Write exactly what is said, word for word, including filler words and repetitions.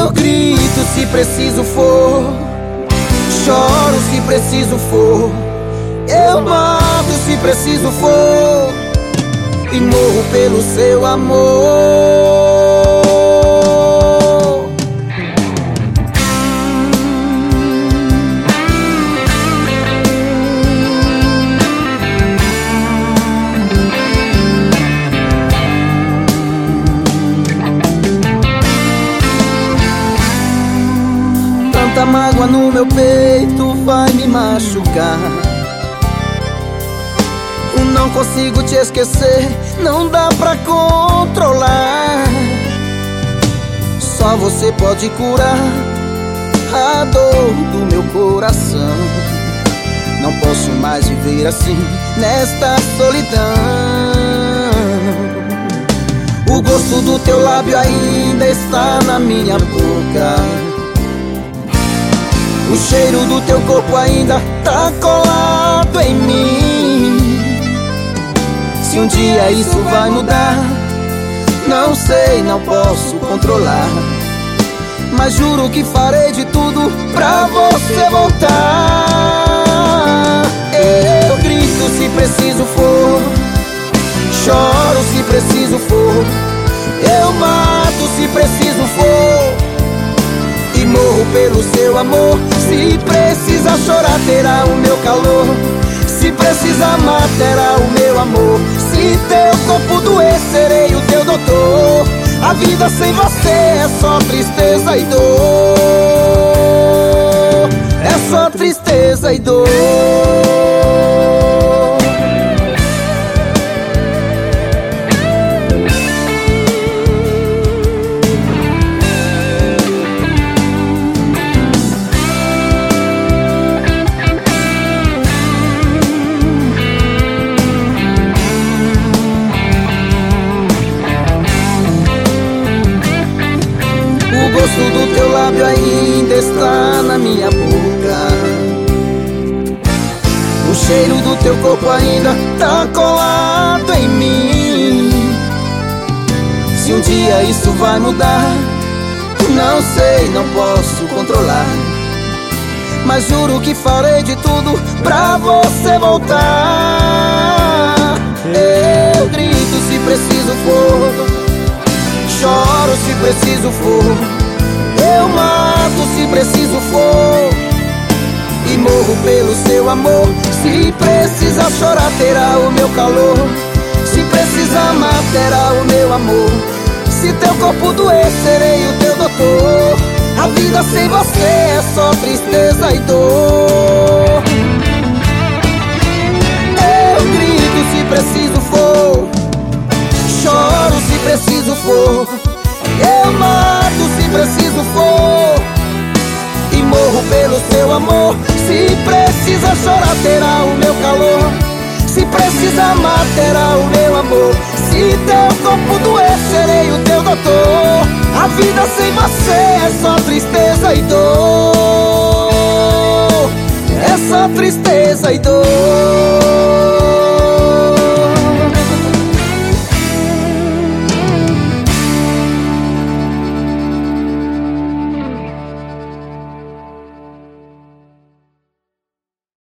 Eu grito se preciso for, choro se preciso for, eu mato se preciso for, e morro pelo seu amor. Tanta mágoa no meu peito vai me machucar. Não consigo te esquecer, não dá pra controlar. Só você pode curar a dor do meu coração. Não posso mais viver assim, nesta solidão. O gosto do teu lábio ainda está na minha boca. O cheiro do teu corpo ainda tá colado em mim. Se um dia isso vai mudar, não sei, não posso controlar, mas juro que farei de tudo pra você voltar. Eu grito se preciso for, choro se preciso for, eu mato se preciso for, e morro pelo seu amor. Se precisar chorar terá o meu calor, se precisar amar terá o meu amor. Se teu corpo doer serei o teu doutor. A vida sem você é só tristeza e dor, é só tristeza e dor. O gosto do teu lábio ainda está na minha boca. O cheiro do teu corpo ainda tá colado em mim. Se um dia isso vai mudar, não sei, não posso controlar, mas juro que farei de tudo pra você voltar. Eu grito se preciso for, choro se preciso for, eu mato se preciso for, e morro pelo seu amor. Se precisar chorar terá o meu calor, se precisar amar terá o meu amor. Se teu corpo doer serei o teu doutor. A vida sem você é só tristeza e dor. Eu grito se preciso for, choro se preciso for, eu mato se preciso for, e morro pelo seu amor. Se precisa chorar terá o meu calor, se precisa amar terá o meu amor. Se teu corpo doer serei o teu doutor. A vida sem você é só tristeza e dor, é só tristeza e dor.